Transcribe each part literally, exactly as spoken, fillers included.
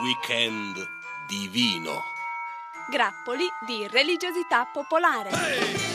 Weekend divino. Grappoli di religiosità popolare. Hey!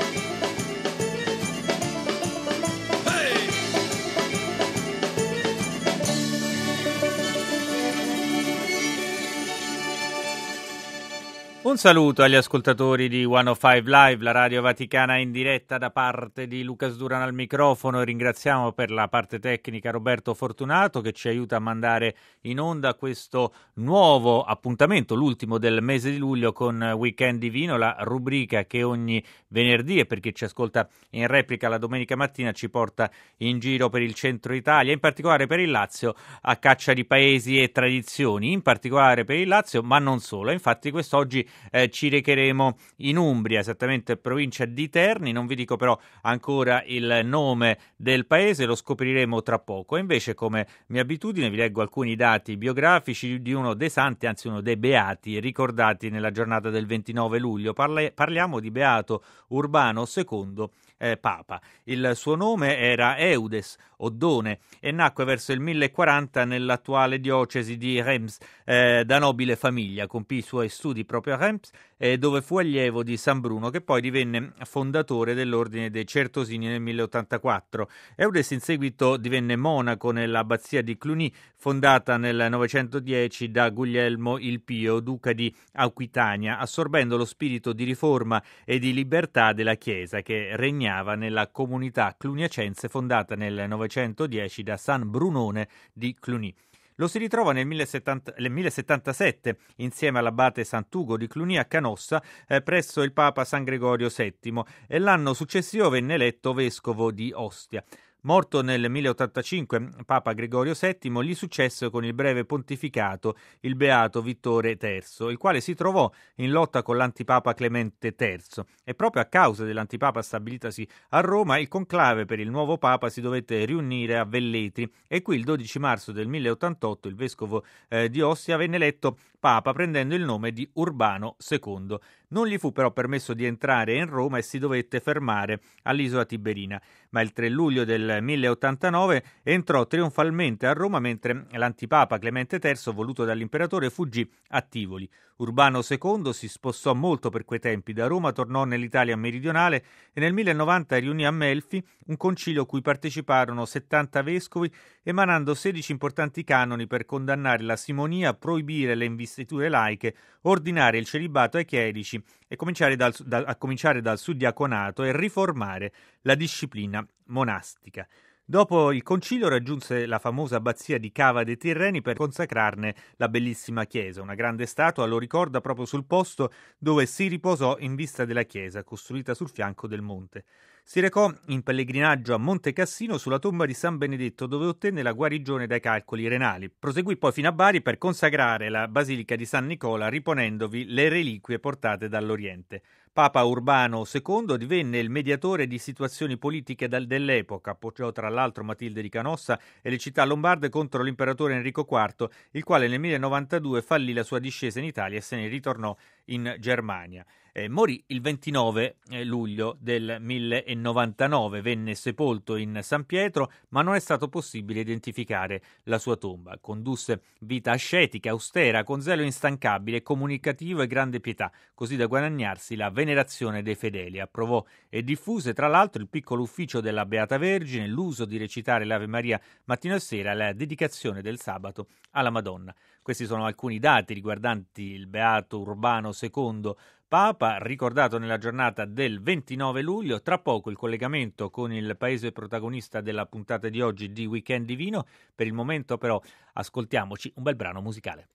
Un saluto agli ascoltatori di centocinque Live, la radio vaticana in diretta, da parte di Lucas Duran al microfono. Ringraziamo per la parte tecnica Roberto Fortunato, che ci aiuta a mandare in onda questo nuovo appuntamento, l'ultimo del mese di luglio, con Weekend Divino, la rubrica che ogni venerdì, e per chi ci ascolta in replica la domenica mattina, ci porta in giro per il centro Italia, in particolare per il Lazio, a caccia di paesi e tradizioni, in particolare per il Lazio, ma non solo. Infatti quest'oggi Eh, ci recheremo in Umbria, esattamente provincia di Terni. Non vi dico però ancora il nome del paese, lo scopriremo tra poco. E invece, come mia abitudine, vi leggo alcuni dati biografici di uno dei santi, anzi uno dei beati ricordati nella giornata del ventinove luglio. Parle- parliamo di Beato Urbano secondo eh, Papa. Il suo nome era Eudes Oddone e nacque verso il millequaranta nell'attuale diocesi di Reims, eh, da nobile famiglia. Compì i suoi studi proprio a Reims, eh, dove fu allievo di San Bruno, che poi divenne fondatore dell'ordine dei Certosini nel milleottantaquattro. Eudes in seguito divenne monaco nell'abbazia di Cluny, fondata nel novecentodieci da Guglielmo il Pio, duca di Aquitania, assorbendo lo spirito di riforma e di libertà della Chiesa che regnava nella comunità cluniacense fondata nel novecentodieci da San Brunone di Cluny. Lo si ritrova nel millesettantasette insieme all'abate Sant'Ugo di Cluny a Canossa, eh, presso il Papa San Gregorio settimo, e l'anno successivo venne eletto vescovo di Ostia. Morto nel milleottantacinque, Papa Gregorio settimo gli successe con il breve pontificato il beato Vittore terzo, il quale si trovò in lotta con l'antipapa Clemente terzo, e proprio a causa dell'antipapa stabilitasi a Roma il conclave per il nuovo papa si dovette riunire a Velletri, e qui il dodici marzo del milleottantotto il vescovo eh, di Ostia venne eletto papa prendendo il nome di Urbano secondo. Non gli fu però permesso di entrare in Roma e si dovette fermare all'isola Tiberina, ma il tre luglio del milleottantanove entrò trionfalmente a Roma, mentre l'antipapa Clemente terzo, voluto dall'imperatore, fuggì a Tivoli. Urbano secondo si spostò molto per quei tempi. Da Roma tornò nell'Italia meridionale e nel millenovanta riunì a Melfi un concilio cui parteciparono settanta vescovi, emanando sedici importanti canoni per condannare la simonia, proibire le investiture laiche, ordinare il celibato ai chierici e cominciare dal, da, a cominciare dal suddiaconato e riformare la disciplina monastica. Dopo il concilio raggiunse la famosa abbazia di Cava dei Tirreni per consacrarne la bellissima chiesa. Una grande statua lo ricorda proprio sul posto dove si riposò in vista della chiesa, costruita sul fianco del monte. Si recò in pellegrinaggio a Monte Cassino sulla tomba di San Benedetto, dove ottenne la guarigione dai calcoli renali. Proseguì poi fino a Bari per consacrare la Basilica di San Nicola, riponendovi le reliquie portate dall'Oriente. Papa Urbano secondo divenne il mediatore di situazioni politiche dell'epoca, appoggiò tra l'altro Matilde di Canossa e le città lombarde contro l'imperatore Enrico quarto, il quale nel millenovantadue fallì la sua discesa in Italia e se ne ritornò in Germania. Eh, morì il ventinove luglio del millecentonovantanove, venne sepolto in San Pietro, ma non è stato possibile identificare la sua tomba. Condusse vita ascetica, austera, con zelo instancabile, comunicativo e grande pietà, così da guadagnarsi la venerazione dei fedeli. Approvò e diffuse tra l'altro il piccolo ufficio della Beata Vergine, l'uso di recitare l'Ave Maria mattino e sera e la dedicazione del sabato alla Madonna. Questi sono alcuni dati riguardanti il Beato Urbano secondo Papa, ricordato nella giornata del ventinove luglio. Tra poco il collegamento con il paese protagonista della puntata di oggi di Weekend Divino. Per il momento però ascoltiamoci un bel brano musicale.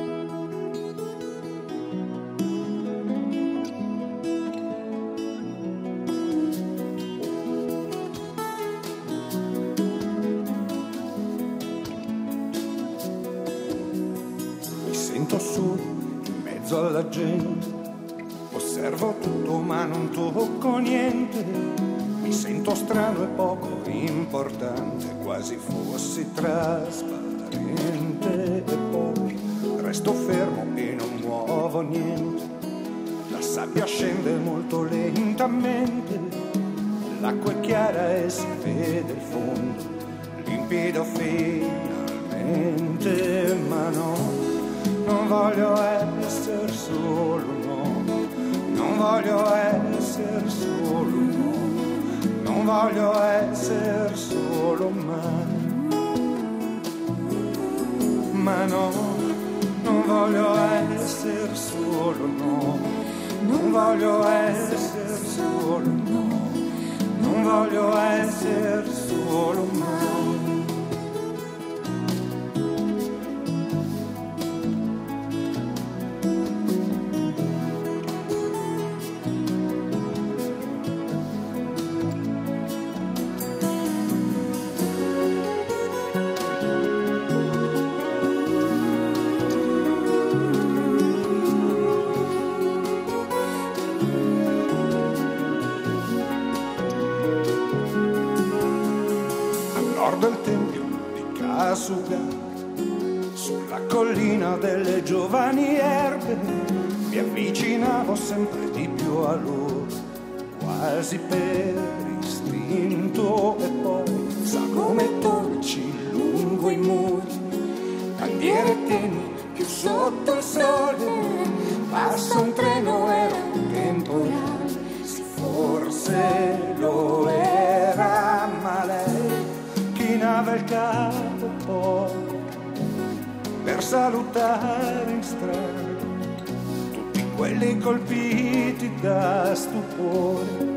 Mi sento su in mezzo alla gente, osservo tutto ma non tocco niente, mi sento strano e poco importante, quasi fossi trasparente, e poi resto fermo e non muovo niente, la sabbia scende molto lentamente, l'acqua è chiara e si vede il fondo, limpido finalmente, ma no, non voglio essere solo, no, non voglio essere solo, no, non voglio essere solo mai. Ma no, non voglio essere solo, no, non voglio essere solo, no, non voglio essere solo mai. Del tempio di Kasuga, sulla collina delle giovani erbe, mi avvicinavo sempre di più a loro, quasi per istinto, e poi sagome dolci lungo i muri, bandiere tenui più sotto il sole, passa un treno, era un temporale, sì forse lo era, ma lei chinava il capo poi per salutare in strada tutti quelli colpiti da stupore.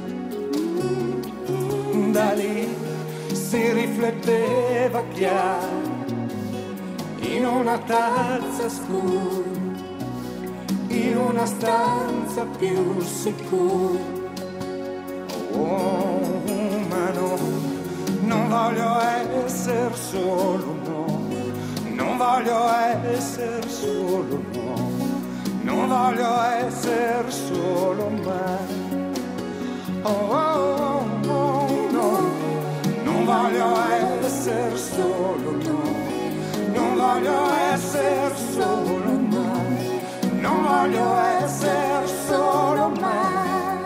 Da lì si rifletteva chiaro in una tazza scura, in una stanza più sicura. Oh, ma no, non voglio essere solo, no, non voglio essere solo, no, non voglio essere solo mai. Oh, oh, oh, no, non voglio essere solo, no, non voglio essere solo mai, non voglio essere solo mai.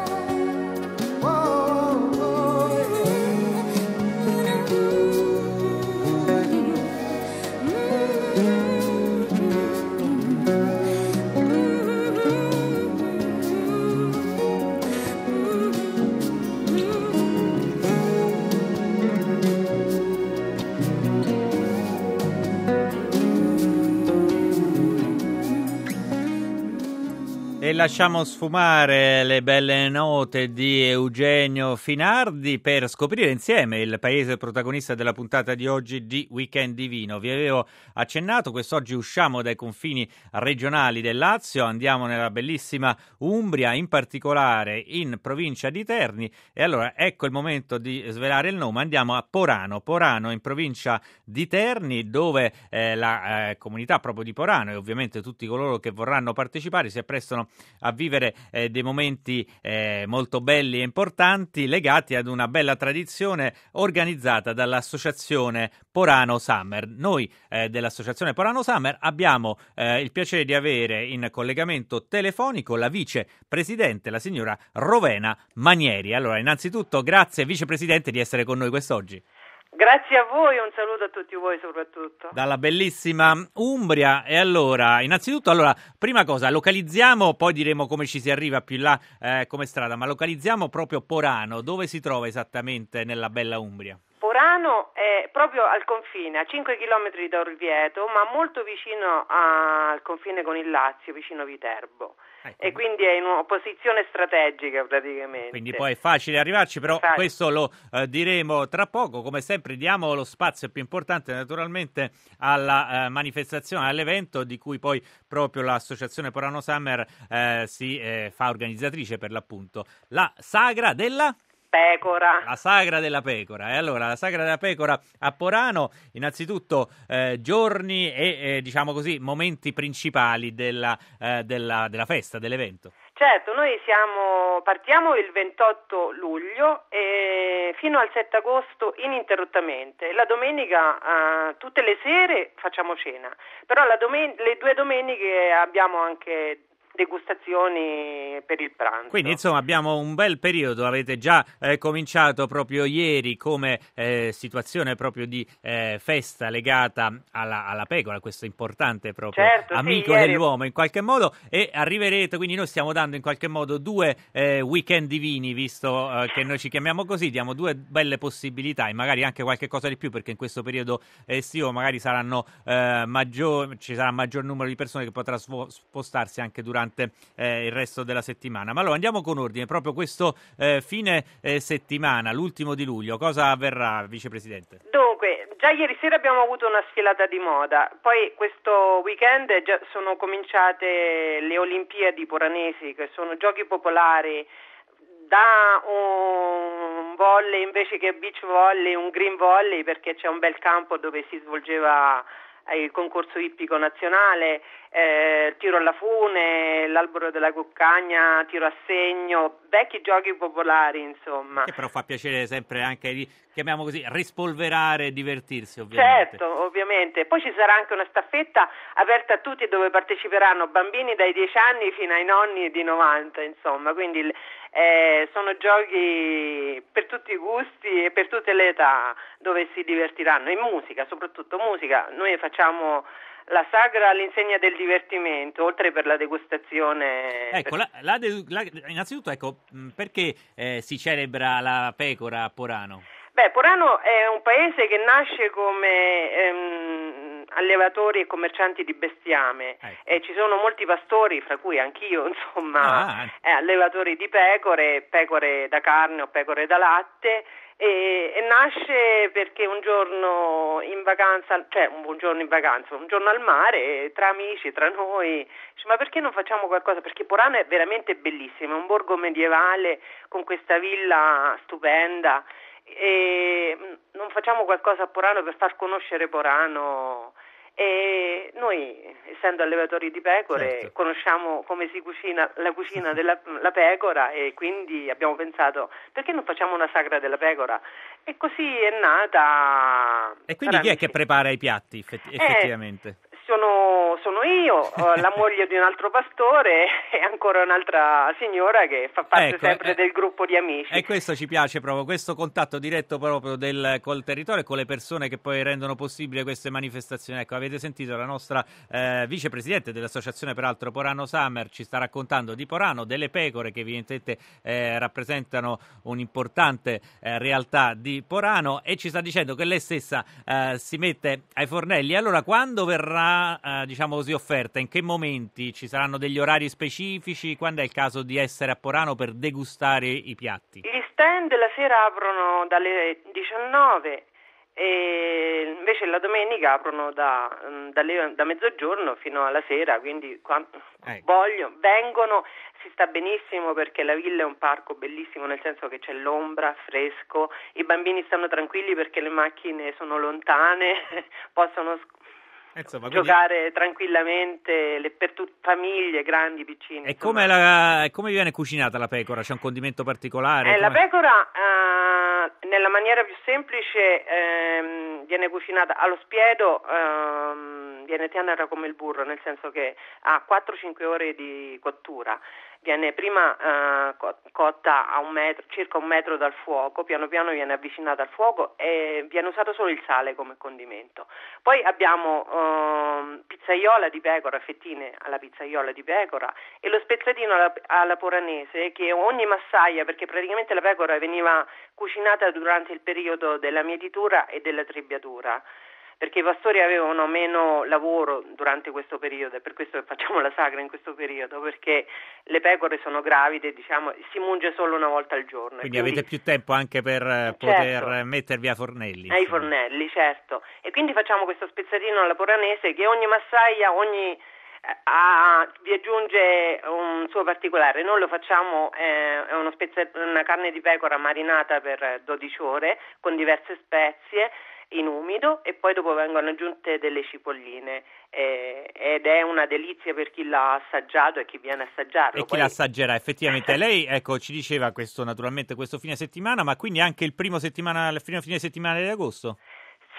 E lasciamo sfumare le belle note di Eugenio Finardi per scoprire insieme il paese protagonista della puntata di oggi di Weekend Divino. Vi avevo accennato, quest'oggi usciamo dai confini regionali del Lazio, andiamo nella bellissima Umbria, in particolare in provincia di Terni, e allora ecco il momento di svelare il nome. Andiamo a Porano, Porano in provincia di Terni, dove eh, la eh, comunità proprio di Porano e ovviamente tutti coloro che vorranno partecipare si apprestano a vivere eh, dei momenti eh, molto belli e importanti legati ad una bella tradizione organizzata dall'associazione Porano Summer. Noi eh, dell'associazione Porano Summer abbiamo eh, il piacere di avere in collegamento telefonico la vicepresidente, la signora Rovena Manieri. Allora, innanzitutto grazie vicepresidente di essere con noi quest'oggi. Grazie a voi, un saluto a tutti voi soprattutto. Dalla bellissima Umbria. E allora, innanzitutto, allora, prima cosa, localizziamo, poi diremo come ci si arriva più in là eh, come strada, ma localizziamo proprio Porano, dove si trova esattamente nella bella Umbria? Porano è proprio al confine, a cinque chilometri da Orvieto, ma molto vicino a, al confine con il Lazio, vicino a Viterbo. Ecco. E quindi è in una posizione strategica praticamente. Quindi poi è facile arrivarci, però facile. Questo lo eh, diremo tra poco. Come sempre diamo lo spazio più importante naturalmente alla eh, manifestazione, all'evento di cui poi proprio l'associazione Porano Summer eh, si eh, fa organizzatrice per l'appunto. La Sagra della... Pecora. La Sagra della Pecora. E allora la Sagra della Pecora a Porano, innanzitutto eh, giorni e eh, diciamo così momenti principali della, eh, della, della festa, dell'evento. Certo, noi siamo partiamo il ventotto luglio e fino al sette agosto ininterrottamente. La domenica eh, tutte le sere facciamo cena, però la domen- le due domeniche abbiamo anche degustazioni per il pranzo. Quindi insomma abbiamo un bel periodo, avete già eh, cominciato proprio ieri come eh, situazione proprio di eh, festa legata alla, alla pecora, questo importante proprio certo, amico sì, dell'uomo in qualche modo, e arriverete, quindi noi stiamo dando in qualche modo due eh, weekend divini, visto eh, che noi ci chiamiamo così, diamo due belle possibilità e magari anche qualche cosa di più, perché in questo periodo estivo magari saranno eh, maggior, ci sarà maggior numero di persone che potrà svo- spostarsi anche durante Eh, il resto della settimana. Ma allora andiamo con ordine, proprio questo eh, fine eh, settimana, l'ultimo di luglio, cosa avverrà, vicepresidente? Dunque, già ieri sera abbiamo avuto una sfilata di moda, poi questo weekend già sono cominciate le Olimpiadi Poranesi, che sono giochi popolari, da un volley invece che beach volley, un green volley, perché c'è un bel campo dove si svolgeva il concorso ippico nazionale, eh, tiro alla fune, l'albero della cuccagna, tiro a segno, vecchi giochi popolari, insomma. Che però fa piacere sempre anche di, chiamiamo così, rispolverare e divertirsi, ovviamente. Certo, ovviamente. Poi ci sarà anche una staffetta aperta a tutti dove parteciperanno bambini dai dieci anni fino ai nonni di novanta, insomma, quindi eh, sono giochi per tutti i gusti e per tutte le età dove si divertiranno, e musica, soprattutto musica. Noi facciamo la sagra all'insegna del divertimento, oltre per la degustazione. Ecco, la, la, la, innanzitutto, ecco, perché eh, si celebra la pecora a Porano? Beh, Porano è un paese che nasce come ehm, allevatori e commercianti di bestiame, ecco. E ci sono molti pastori, fra cui anch'io, insomma, ah. eh, allevatori di pecore, pecore da carne o pecore da latte. E, e nasce perché un giorno in vacanza, cioè un giorno in vacanza, un giorno al mare, tra amici, tra noi, dice, ma perché non facciamo qualcosa? Perché Porano è veramente bellissimo, è un borgo medievale con questa villa stupenda, e non facciamo qualcosa a Porano per far conoscere Porano? E noi, essendo allevatori di pecore, certo, conosciamo come si cucina la cucina della la pecora, e quindi abbiamo pensato, perché non facciamo una sagra della pecora? E così è nata. E quindi chi è che prepara i piatti effetti- effettivamente? Eh, sono, sono io, la moglie di un altro pastore e ancora un'altra signora che fa parte ecco, sempre eh, del gruppo di amici. E questo ci piace proprio, questo contatto diretto proprio del, col territorio e con le persone che poi rendono possibile queste manifestazioni. Ecco, avete sentito la nostra eh, vicepresidente dell'associazione, peraltro Porano Summer, ci sta raccontando di Porano, delle pecore che evidentemente eh, rappresentano un'importante eh, realtà di Porano, e ci sta dicendo che lei stessa eh, si mette ai fornelli. Allora, quando verrà Eh, diciamo così offerta, in che momenti ci saranno degli orari specifici, quando è il caso di essere a Porano per degustare i piatti? Gli stand la sera aprono dalle diciannove e invece la domenica aprono da, dalle, da mezzogiorno fino alla sera, quindi quando ecco. vogliono vengono, si sta benissimo perché la villa è un parco bellissimo, nel senso che c'è l'ombra, fresco, i bambini stanno tranquilli perché le macchine sono lontane, possono Insomma, giocare quindi tranquillamente le, per tutte famiglie, grandi, piccine. E come, la, come viene cucinata la pecora? C'è un condimento particolare? Eh, la pecora eh, nella maniera più semplice eh, viene cucinata allo spiedo, eh, viene tenera come il burro, nel senso che ha quattro cinque ore di cottura. Viene prima eh, cotta a un metro, circa un metro dal fuoco, piano piano viene avvicinata al fuoco e viene usato solo il sale come condimento. Poi abbiamo eh, pizzaiola di pecora, fettine alla pizzaiola di pecora, e lo spezzatino alla, alla poranese, che ogni massaia, perché praticamente la pecora veniva cucinata durante il periodo della mietitura e della tribbiatura, perché i pastori avevano meno lavoro durante questo periodo, e per questo facciamo la sagra in questo periodo, perché le pecore sono gravide, diciamo, si munge solo una volta al giorno. Quindi, quindi avete più tempo anche per certo, poter mettervi ai fornelli. Ai fornelli, certo. E quindi facciamo questo spezzatino alla poranese che ogni massaia, ogni Ah, vi aggiunge un suo particolare. Noi lo facciamo, eh, è uno spezza, una carne di pecora marinata per dodici ore con diverse spezie in umido, e poi dopo vengono aggiunte delle cipolline, eh, ed è una delizia per chi l'ha assaggiato e chi viene a assaggiarlo. E chi poi... l'assaggerà effettivamente. Lei, ecco, ci diceva questo naturalmente questo fine settimana, ma quindi anche il primo settimana, il primo fine settimana di agosto? Sì,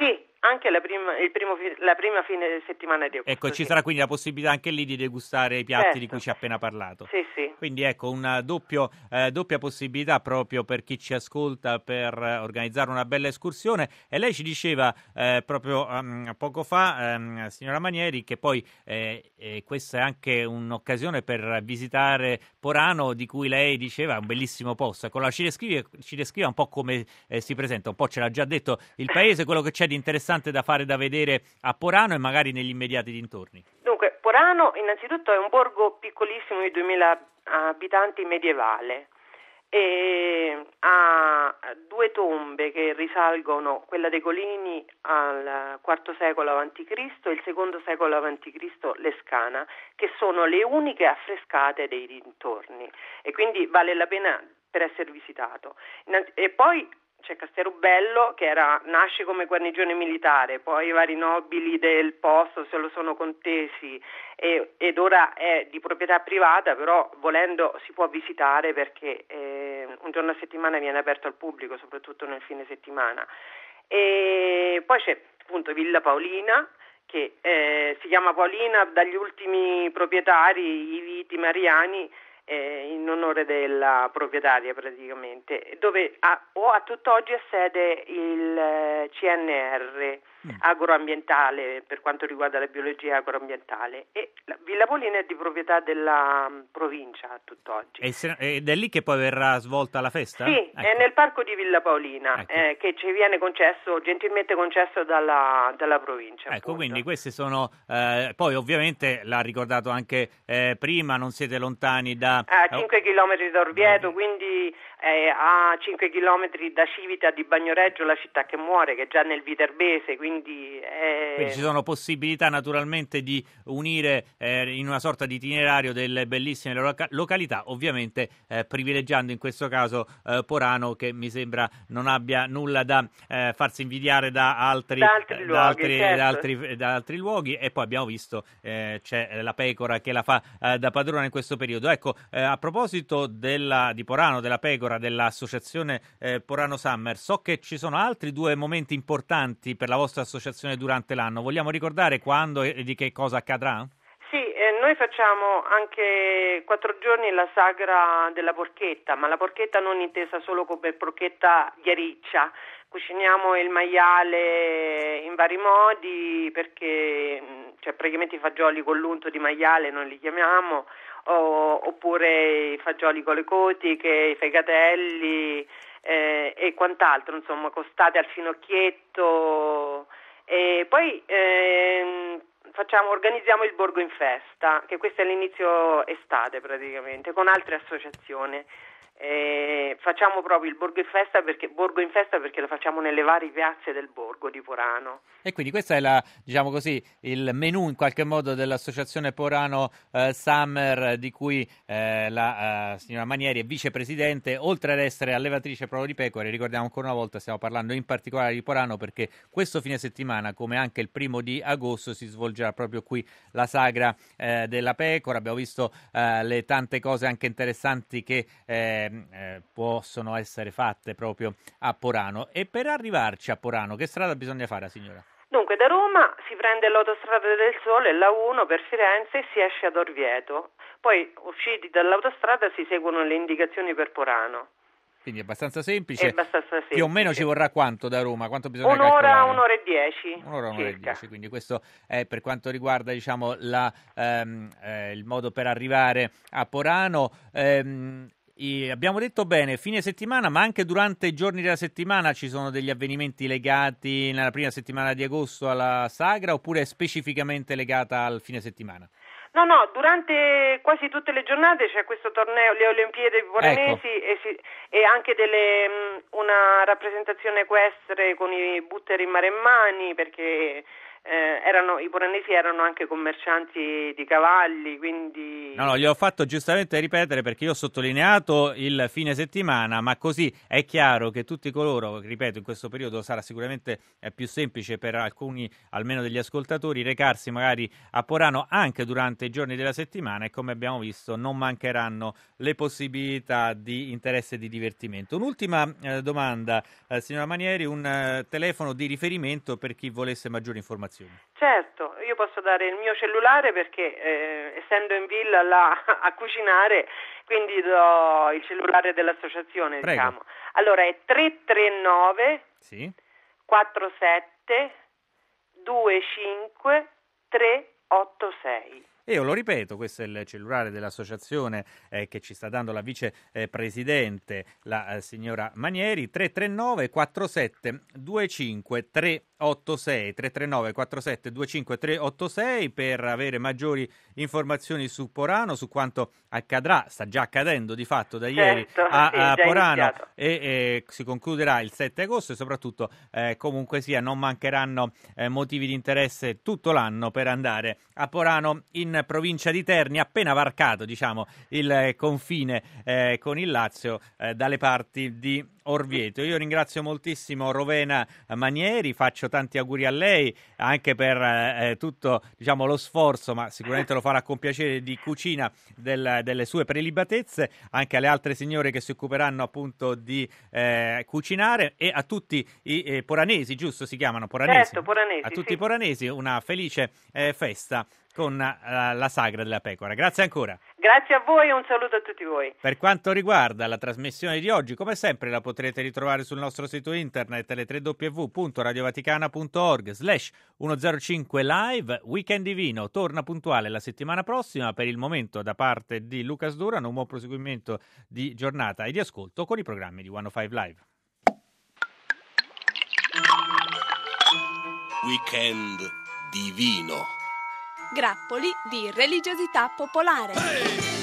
anche la prima, il primo, la prima fine settimana di agosto. Ecco, ci sì. sarà quindi la possibilità anche lì di degustare i piatti certo. di cui ci ha appena parlato. Sì, sì. Quindi ecco, una doppio, eh, doppia possibilità proprio per chi ci ascolta per eh, organizzare una bella escursione. E lei ci diceva eh, proprio um, poco fa, um, signora Manieri, che poi eh, eh, questa è anche un'occasione per visitare Porano, di cui lei diceva è un bellissimo posto. Ecco, ci descrive, ci descrive un po' come eh, si presenta, un po' ce l'ha già detto il paese, quello che c'è di interessante da fare, da vedere a Porano e magari negli immediati dintorni. Dunque, Porano innanzitutto è un borgo piccolissimo di duemila abitanti medievale e ha due tombe che risalgono, quella dei Colini al quarto secolo avanti Cristo e il secondo secolo avanti Cristo l'Escana, che sono le uniche affrescate dei dintorni e quindi vale la pena per essere visitato. E poi c'è Castelrubello che era, nasce come guarnigione militare, poi i vari nobili del posto se lo sono contesi e, ed ora è di proprietà privata, però volendo si può visitare perché eh, un giorno a settimana viene aperto al pubblico, soprattutto nel fine settimana. E poi c'è appunto Villa Paolina, che eh, si chiama Paolina dagli ultimi proprietari, i Viti Mariani, Eh, in onore della proprietaria praticamente, dove ha, o a tutt'oggi ha sede il eh, C N R mm. agroambientale per quanto riguarda la biologia agroambientale e la Villa Paolina è di proprietà della um, provincia a tutt'oggi. E se, ed è lì che poi verrà svolta la festa? Sì, ecco. È nel parco di Villa Paolina ecco. eh, che ci viene concesso, gentilmente concesso dalla, dalla provincia. Ecco, appunto. quindi queste sono, eh, poi ovviamente l'ha ricordato anche eh, prima, non siete lontani da... A cinque chilometri da Orvieto, quindi eh, a cinque chilometri da Civita di Bagnoregio, la città che muore, che è già nel Viterbese, quindi... Eh... Quindi ci sono possibilità naturalmente di unire eh, in una sorta di itinerario delle bellissime loca- località, ovviamente eh, privilegiando in questo caso eh, Porano, che mi sembra non abbia nulla da eh, farsi invidiare da altri, da altri, eh, luoghi, da altri, certo. da altri, da altri luoghi, e poi abbiamo visto eh, c'è la pecora che la fa eh, da padrona in questo periodo. Ecco, eh, a proposito della, di Porano, della pecora, dell'associazione eh, Porano Summer, so che ci sono altri due momenti importanti per la vostra associazione durante l'anno. Vogliamo ricordare quando e di che cosa accadrà? Sì, eh, noi facciamo anche quattro giorni la sagra della porchetta, ma la porchetta non intesa solo come porchetta ghiariccia. Cuciniamo il maiale in vari modi perché, cioè praticamente i fagioli con l'unto di maiale noi li chiamiamo, o, oppure i fagioli con le cotiche, i fegatelli eh, e quant'altro, insomma, costate al finocchietto. E poi ehm, facciamo, organizziamo il Borgo in Festa, che questo è l'inizio estate praticamente, con altre associazioni. E facciamo proprio il Borgo in Festa perché, Borgo in Festa perché lo facciamo nelle varie piazze del Borgo di Porano. E quindi questo è la, diciamo così, il menù in qualche modo dell'associazione Porano eh, Summer, di cui eh, la eh, signora Manieri è vicepresidente, oltre ad essere allevatrice proprio di pecore. Ricordiamo ancora una volta, stiamo parlando in particolare di Porano perché questo fine settimana, come anche il primo di agosto, si svolgerà proprio qui la sagra eh, della pecora. Abbiamo visto eh, le tante cose anche interessanti che eh, Eh, possono essere fatte proprio a Porano. E per arrivarci a Porano che strada bisogna fare, signora? Dunque da Roma si prende l'autostrada del Sole, la uno per Firenze, e si esce ad Orvieto, poi usciti dall'autostrada si seguono le indicazioni per Porano. Quindi è abbastanza semplice. È abbastanza semplice. Più o meno ci vorrà quanto da Roma? Quanto bisogna un'ora, calcolare? un'ora e dieci. Un'ora, un'ora e dieci. Quindi questo è per quanto riguarda, diciamo, la, ehm, eh, il modo per arrivare a Porano. Ehm, I, abbiamo detto bene, fine settimana, ma anche durante i giorni della settimana ci sono degli avvenimenti legati nella prima settimana di agosto alla sagra, oppure è specificamente legata al fine settimana? No, no, durante quasi tutte le giornate c'è questo torneo, le Olimpiadi poranesi, ecco. e, si, e anche delle, una rappresentazione equestre con i butteri in mare e mani, perché eh, erano, i poranesi erano anche commercianti di cavalli, quindi... No, no, gli ho fatto giustamente ripetere perché io ho sottolineato il fine settimana, ma così è chiaro che tutti coloro, ripeto, in questo periodo sarà sicuramente è più semplice per alcuni, almeno degli ascoltatori, recarsi magari a Porano anche durante i giorni della settimana e come abbiamo visto non mancheranno le possibilità di interesse e di divertimento. Un'ultima eh, domanda, eh, signora Manieri, un eh, telefono di riferimento per chi volesse maggiori informazioni. Certo, io posso dare il mio cellulare perché eh, essendo in villa là a cucinare, quindi do il cellulare dell'associazione. Prego. Diciamo. Allora è tre tre nove Sì. quattro sette due cinque tre otto sei. E io lo ripeto, questo è il cellulare dell'associazione eh, che ci sta dando la vicepresidente, la eh, signora Manieri, tre tre nove quattro sette due cinque tre otto sei, tre tre nove quattro sette due cinque tre otto sei per avere maggiori informazioni su Porano, su quanto accadrà, sta già accadendo di fatto da ieri certo, a, sì, a Porano iniziato. e eh, si concluderà il sette agosto e soprattutto eh, comunque sia non mancheranno eh, motivi di interesse tutto l'anno per andare a Porano in provincia di Terni, appena varcato diciamo il eh, confine eh, con il Lazio eh, dalle parti di Orvieto. Io ringrazio moltissimo Rovena Manieri, faccio tanti auguri a lei anche per eh, tutto diciamo lo sforzo, ma sicuramente lo farà con piacere, di cucina del, delle sue prelibatezze, anche alle altre signore che si occuperanno appunto di eh, cucinare e a tutti i eh, poranesi, giusto si chiamano poranesi? Certo, poranesi, a tutti sì. i poranesi una felice eh, festa con uh, la sagra della pecora. Grazie ancora. Grazie a voi e un saluto a tutti voi. Per quanto riguarda la trasmissione di oggi, come sempre la potrete ritrovare sul nostro sito internet le tre w w w punto radiovaticana punto org slash centocinque live. Weekend Divino torna puntuale la settimana prossima. Per il momento da parte di Lucas Durano un buon proseguimento di giornata e di ascolto con i programmi di centocinque Live. Weekend Divino. Grappoli di religiosità popolare. Hey!